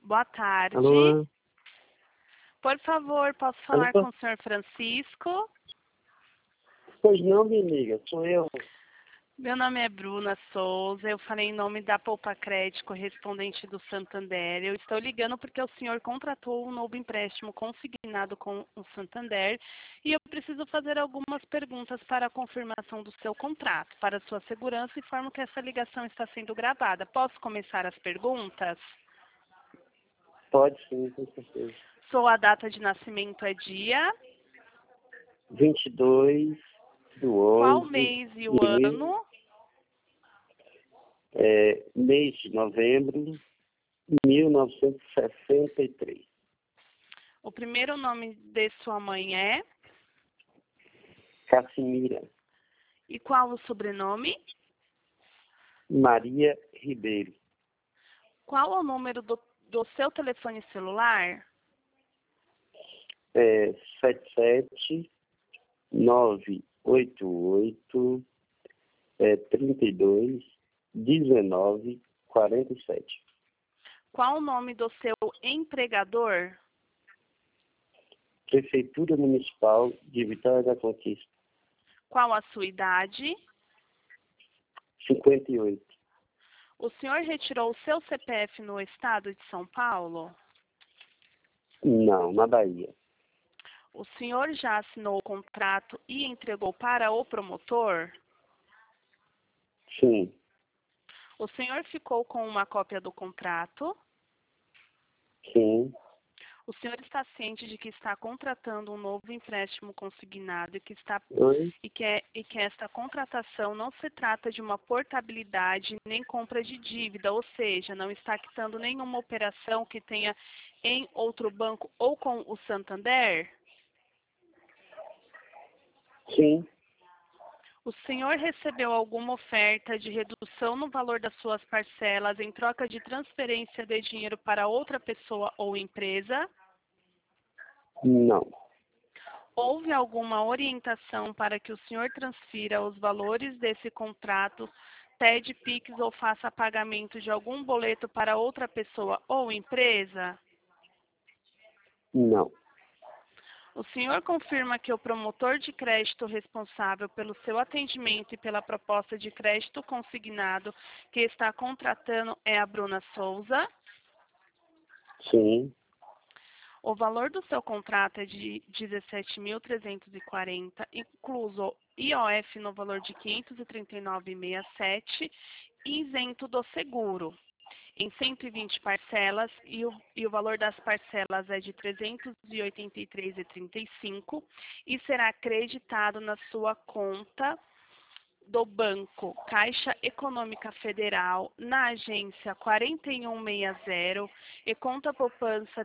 Boa tarde. Alô? Por favor, posso falar Alô? com o senhor Francisco? Pois não, minha amiga, sou eu. Meu nome é Bruna Souza, eu falei em nome da Poupa Crédito, correspondente do Santander. Eu estou ligando porque o senhor contratou um novo empréstimo consignado com o Santander e eu preciso fazer algumas perguntas para a confirmação do seu contrato. Para sua segurança, informo que essa ligação está sendo gravada. Posso começar as perguntas? Pode sim, com certeza. Sua data de nascimento é dia? 22 do Qual 11 mês e o de ano? mês de novembro de 1963. O primeiro nome de sua mãe é? Cassimira E qual o sobrenome? Maria Ribeiro. Qual o número do seu telefone celular? 77988 32 19 47. Qual o nome do seu empregador? Prefeitura Municipal de Vitória da Conquista. Qual a sua idade? 58. O senhor retirou o seu CPF no estado de São Paulo? Não, na Bahia. O senhor já assinou o contrato e entregou para o promotor? Sim, O senhor ficou com uma cópia do contrato? sim, O senhor está ciente de que está contratando um novo empréstimo consignado oi, e que esta contratação não se trata de uma portabilidade nem compra de dívida, ou seja, não está quitando nenhuma operação que tenha em outro banco ou com o Santander? sim, O senhor recebeu alguma oferta de redução no valor das suas parcelas em troca de transferência de dinheiro para outra pessoa ou empresa? não, Houve alguma orientação para que o senhor transfira os valores desse contrato, TED, PIX ou faça pagamento de algum boleto para outra pessoa ou empresa? não, O senhor confirma que o promotor de crédito responsável pelo seu atendimento e pela proposta de crédito consignado que está contratando é a Bruna Souza? sim, O valor do seu contrato é de 17.340, incluso IOF no valor de 539,67, isento do seguro, em 120 parcelas, e o valor das parcelas é de 383,35 e será acreditado na sua conta do Banco Caixa Econômica Federal, na agência 4160 e conta poupança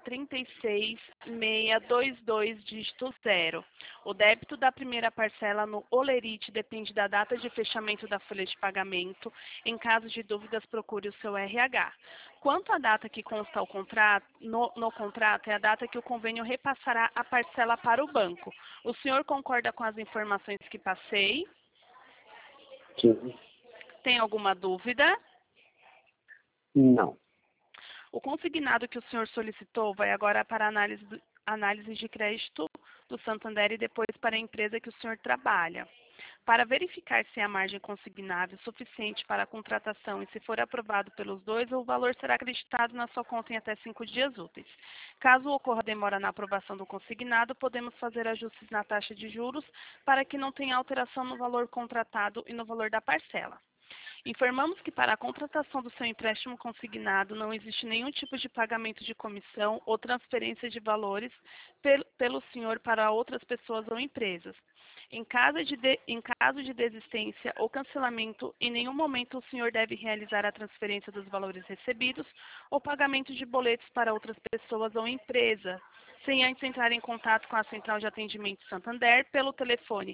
36622, dígito 0. O débito da primeira parcela no Olerite depende da data de fechamento da folha de pagamento. Em caso de dúvidas, procure o seu RH. Quanto à data que consta no contrato, é a data que o convênio repassará a parcela para o banco. O senhor concorda com as informações que passei? sim, Tem alguma dúvida? não, O consignado que o senhor solicitou vai agora para análise de crédito do Santander e depois para a empresa que o senhor trabalha. Para verificar se a margem consignável é suficiente para a contratação e se for aprovado pelos dois, o valor será acreditado na sua conta em até 5 dias úteis. Caso ocorra demora na aprovação do consignado, podemos fazer ajustes na taxa de juros para que não tenha alteração no valor contratado e no valor da parcela. Informamos que para a contratação do seu empréstimo consignado não existe nenhum tipo de pagamento de comissão ou transferência de valores pelo senhor para outras pessoas ou empresas. Em caso de desistência ou cancelamento, em nenhum momento o senhor deve realizar a transferência dos valores recebidos ou pagamento de boletos para outras pessoas ou empresas, sem antes entrar em contato com a Central de Atendimento Santander pelo telefone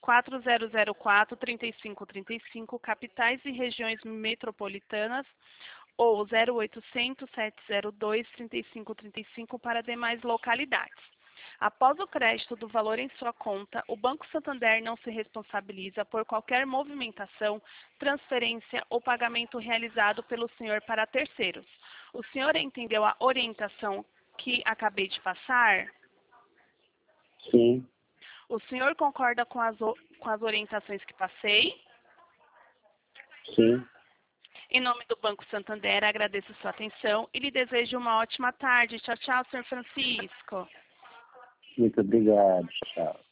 4004-3535, capitais e regiões metropolitanas, ou 0800-702-3535 para demais localidades. Após o crédito do valor em sua conta, o Banco Santander não se responsabiliza por qualquer movimentação, transferência ou pagamento realizado pelo senhor para terceiros. O senhor entendeu a orientação que acabei de passar? Sim. O senhor concorda com as orientações que passei? Sim. Em nome do Banco Santander, agradeço sua atenção e lhe desejo uma ótima tarde. Tchau, tchau, senhor Francisco. Muito obrigado. Tchau.